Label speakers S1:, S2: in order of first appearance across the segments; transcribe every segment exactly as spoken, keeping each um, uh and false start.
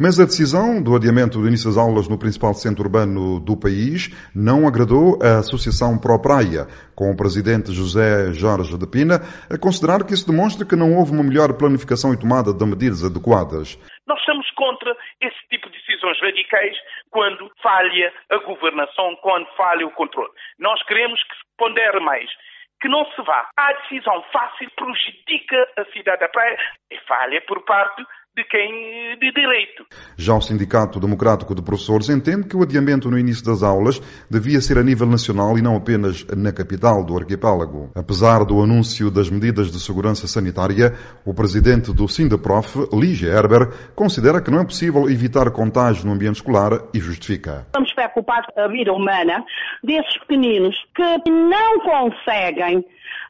S1: Mas a decisão do adiamento do início das aulas no principal centro urbano do país não agradou a Associação Pro Praia, com o presidente José Jorge de Pina a considerar que isso demonstra que não houve uma melhor planificação e tomada de medidas adequadas.
S2: Nós estamos contra esse tipo de decisões radicais quando falha a governação, quando falha o controle. Nós queremos que se pondere mais, que não se vá. A decisão fácil prejudica a cidade da Praia e falha por parte de quem de direito.
S1: Já o Sindicato Democrático de Professores entende que o adiamento no início das aulas devia ser a nível nacional e não apenas na capital do arquipélago. Apesar do anúncio das medidas de segurança sanitária, o presidente do Sindaprof, Lígia Herber, considera que não é possível evitar contágio no ambiente escolar e justifica.
S3: Estamos preocupados com a vida humana desses pequeninos que não conseguem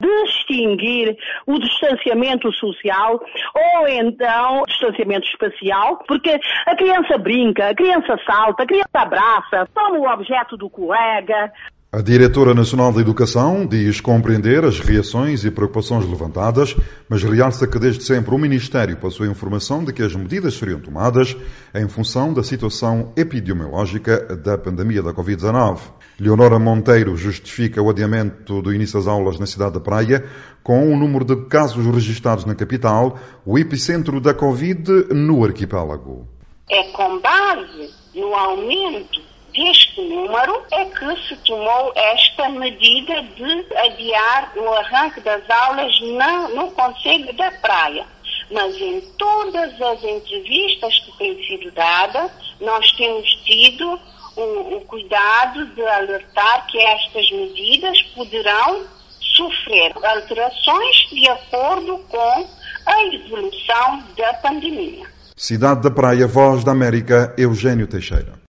S3: distinguir o distanciamento social ou então o distanciamento espacial, porque a criança brinca, a criança salta, a criança abraça, toma o objeto do colega.
S1: A Diretora Nacional da Educação diz compreender as reações e preocupações levantadas, mas realça que desde sempre o Ministério passou a informação de que as medidas seriam tomadas em função da situação epidemiológica da pandemia da covid dezenove. Leonora Monteiro justifica o adiamento do início das aulas na cidade da Praia com o número de casos registados na capital, o epicentro da Covid no arquipélago.
S4: É com base no aumento deste número é que se tomou esta medida de adiar o arranque das aulas na, no Concelho da Praia. Mas em todas as entrevistas que têm sido dadas, nós temos tido o, o cuidado de alertar que estas medidas poderão sofrer alterações de acordo com a evolução da pandemia.
S1: Cidade da Praia, Voz da América, Eugênio Teixeira.